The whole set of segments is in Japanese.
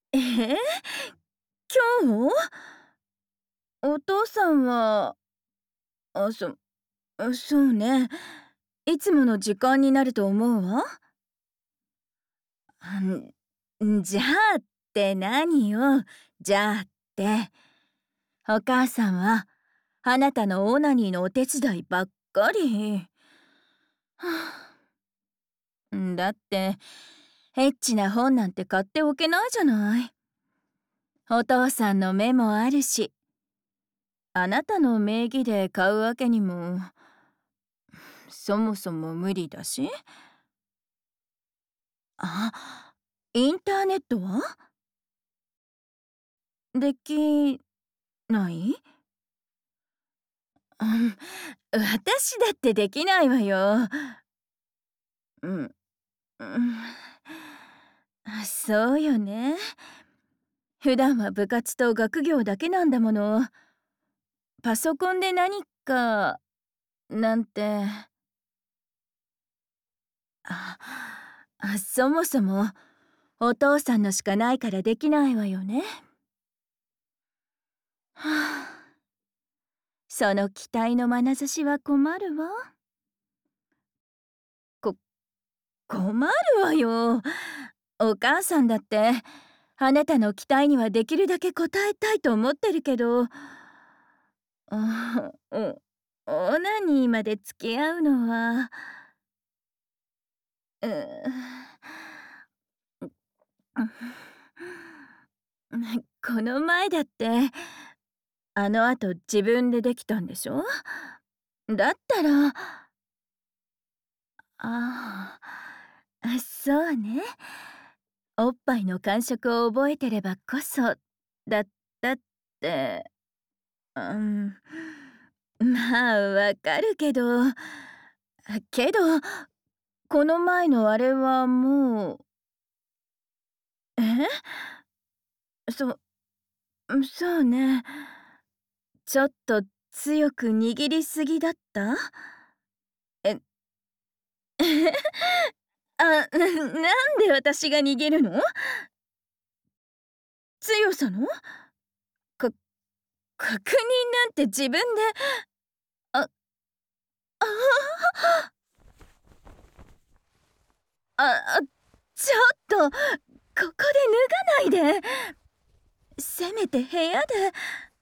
えー、今日？お父さんは、あ、そうね。いつもの時間になると思うわ。じゃあって何よ。じゃあって。お母さんは、あなたのオナニーのお手伝いばっかり。はだって、エッチな本なんて買っておけないじゃない。お父さんの目もあるし、あなたの名義で買うわけにも、そもそも無理だし。あ、インターネットはできない？うん、私だってできないわよ。うん、うん、そうよね。普段は部活と学業だけなんだもの。パソコンで何かなんて。あ、そもそもお父さんのしかないからできないわよね。はあ、その期待の眼差しは困るわ。こ困るわよ。お母さんだってあなたの期待にはできるだけ応えたいと思ってるけど、オナニーまで付き合うのは、うこの前だってあの後自分でできたんでしょ。だったら、そうね。おっぱいの感触を覚えてればこそだったって。うん、まあわかるけど、けどこの前のあれはもう。えそそうね。ちょっと強く握りすぎだった？えなんで私が握るの？強さの？か確認なんて自分で。ああちょっと、ここで脱がないで。せめて部屋で。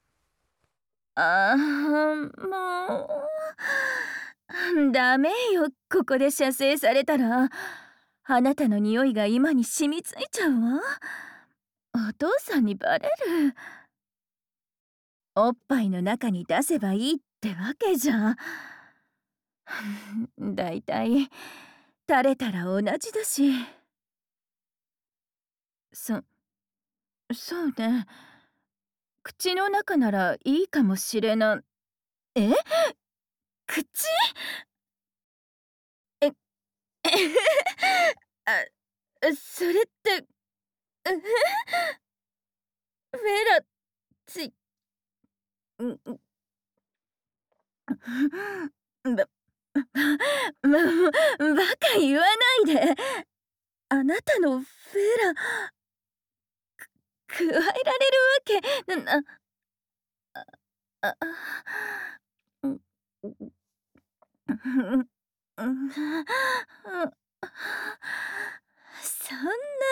もう。ダメよ、ここで射精されたら。あなたの匂いが今に染みついちゃうわ。お父さんにバレる。おっぱいの中に出せばいいってわけじゃ。だいたい垂れたら同じだし。そそうね。口の中ならいいかもしれない。え？口？えあ、それって、フェラチんんばバカ言わないで。あなたのフェラ、加えられるわけあ、うん、うん、そん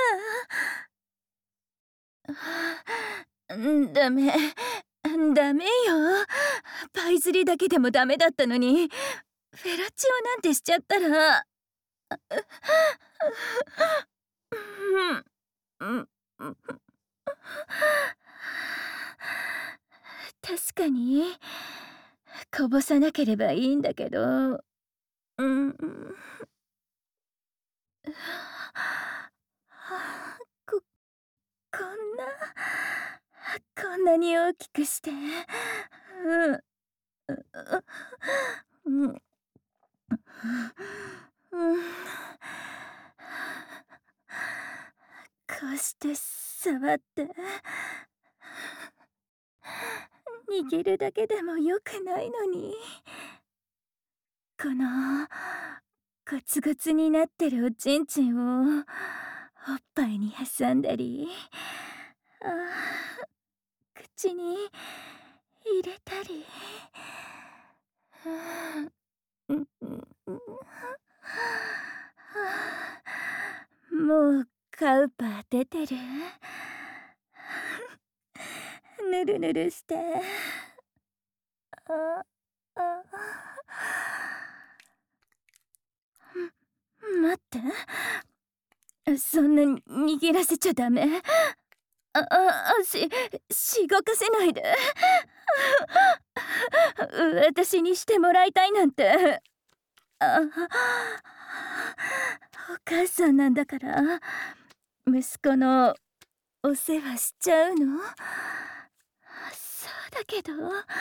な、ダメ、ダメよ。パイ釣りだけでもダメだったのに、フェラチオなんてしちゃったら。うん、うん、確かに、こぼさなければいいんだけど、うん。ここんなこんなに大きくして、うん、うん、うん、こうして触って握るだけでもよくないのに、このゴツゴツになってるおちんちんをおっぱいに挟んだり、 口に入れたり。もうカウパー出てる。ぬるぬるして。ああ待って、そんな握らせちゃダメ。しごかせないで。私にしてもらいたいなんて。お母さんなんだから息子のお世話しちゃうの？そうだけど、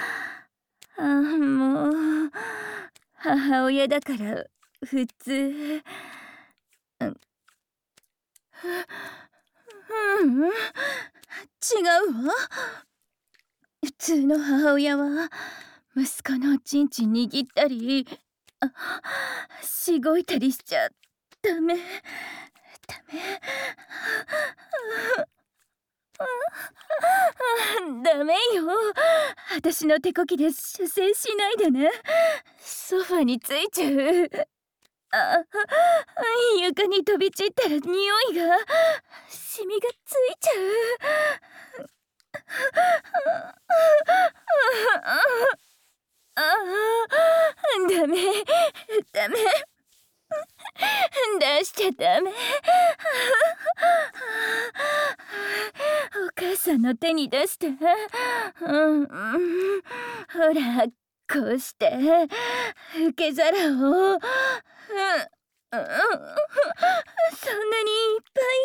もう母親だから普通。違うわ。普通の母親は息子のおちんちん握ったりしごいたりしちゃダメ。ダメよ。私の手こきで射精しないでね。ソファについちゃう。床に飛び散ったら匂いが、シミがついちゃう。ダメダメ、出しちゃダメ。お母さんの手に出して。ほら、こうして受け皿を。そんなにいっ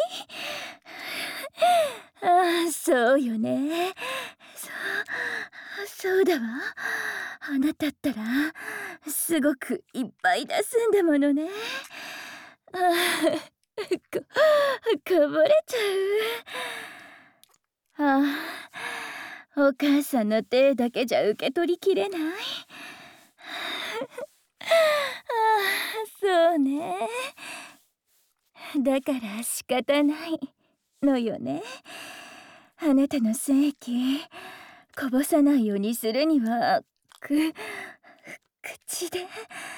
ぱい。そうよね。そうだわ。あなたったらすごくいっぱい出すんだものね。こぼれちゃう。お母さんの手だけじゃ受け取りきれない。そうね。だから仕方ないのよね。あなたの精液こぼさないようにするには口で。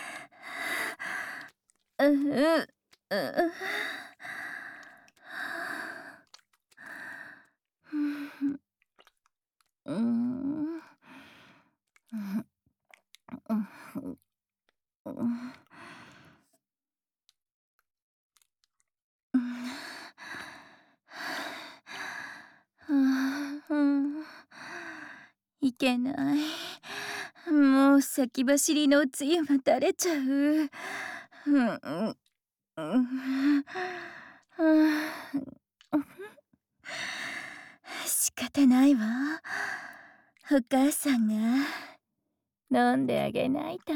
いけない。もう先走りのおつゆが垂れちゃう。仕方ないわ。お母さんが飲んであげないと。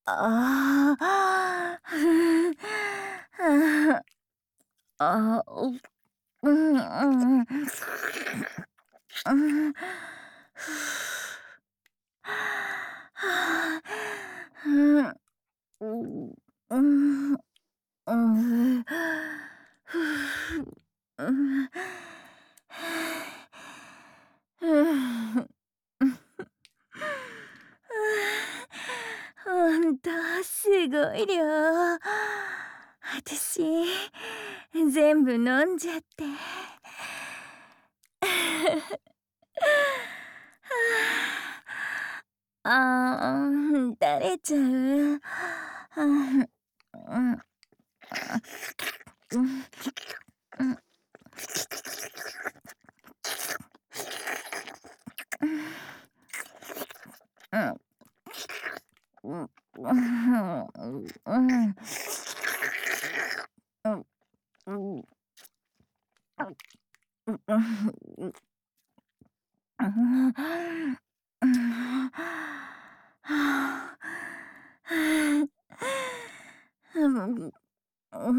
ああ、あ、うんうんうん。うん。はあ、うん、うん、うん、ふう、うん、うん。ほんと、すごい量。あたし、全部飲んじゃって。ああ、だれちゃう。うん、うん、うん、うん、うん、うん、うん、うん、うん、うん、うん、うん、はあ、うん、うん、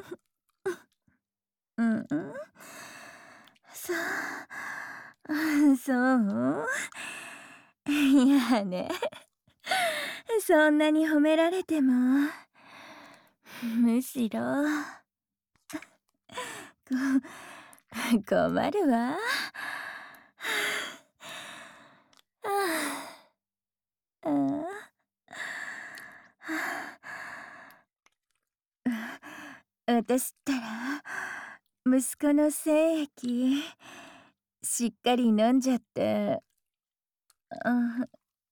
うん、そう、そう。いやね、そんなに褒められても、むしろ、困るわ。ああ、私ったら、息子の精液、しっかり飲んじゃって、あ、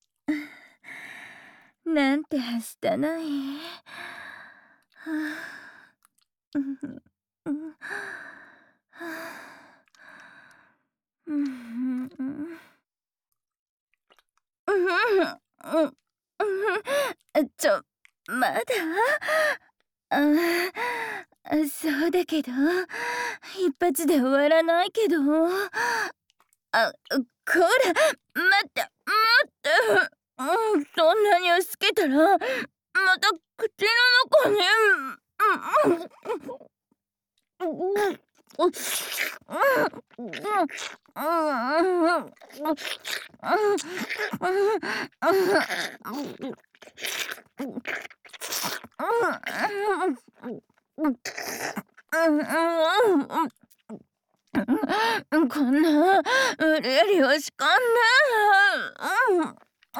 なんてはしたない。はあ、うん、うん、はあ、うん、うん。うん、うん、うん、まだ？ああ、そうだけど、一発で終わらないけど。あ、こら、待って、待って。そんなに押し付けたら、また口の中に、こんな無理やり押し込んで。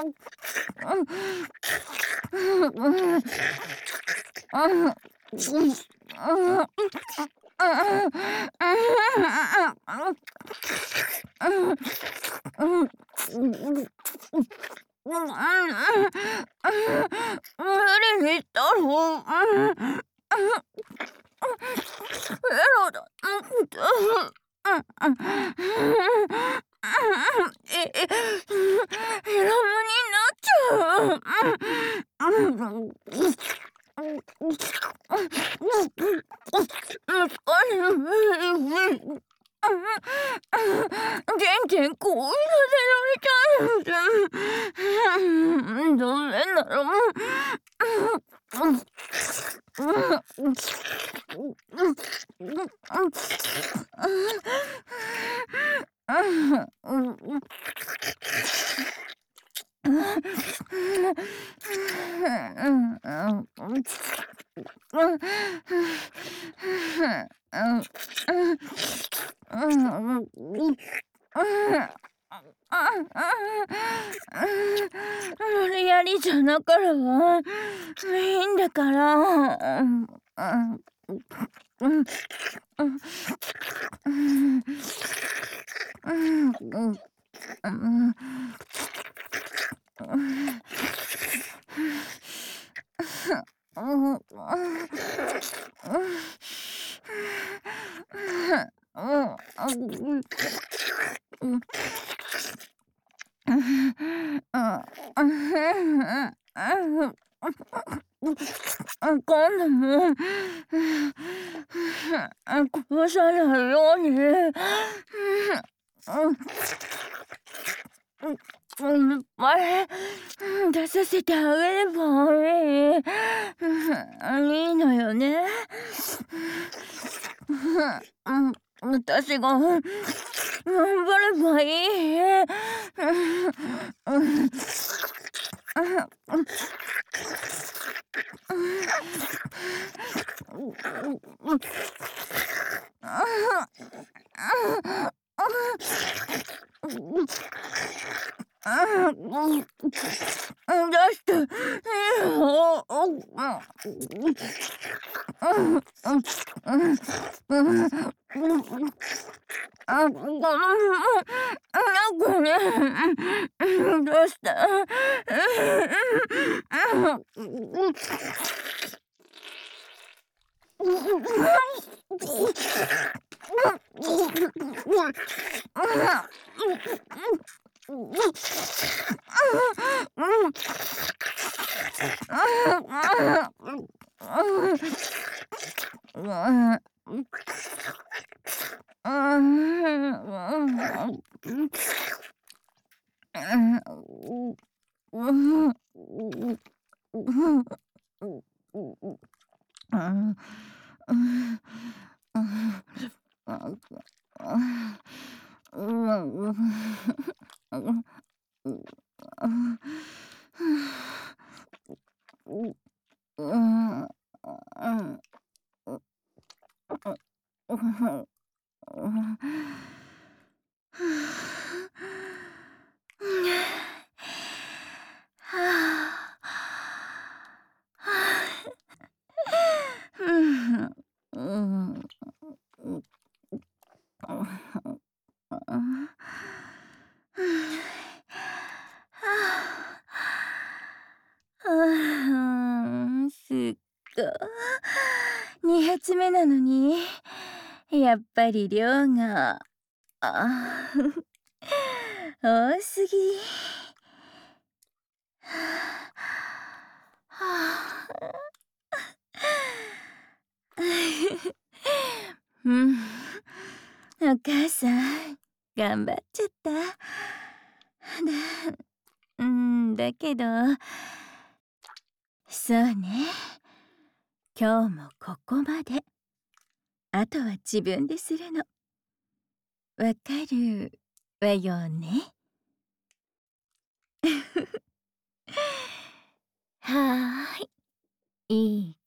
無理にしたろ。エラだ。エラムになっちゃう。元気にこうさせられたんだ。ダメなら。無理やりじゃなからわ。いいんだから。今度も、こさないように。 いっぱい出させてあげればいい。いいのよね。私が頑張ればいい。出して。なんかね、どうした。すっご2発目なのにやっぱり量が多すぎ。お母さん頑張っちゃった。だけどそうね、今日もここまで。あとは自分でするの。わかるわよね。はーい、いい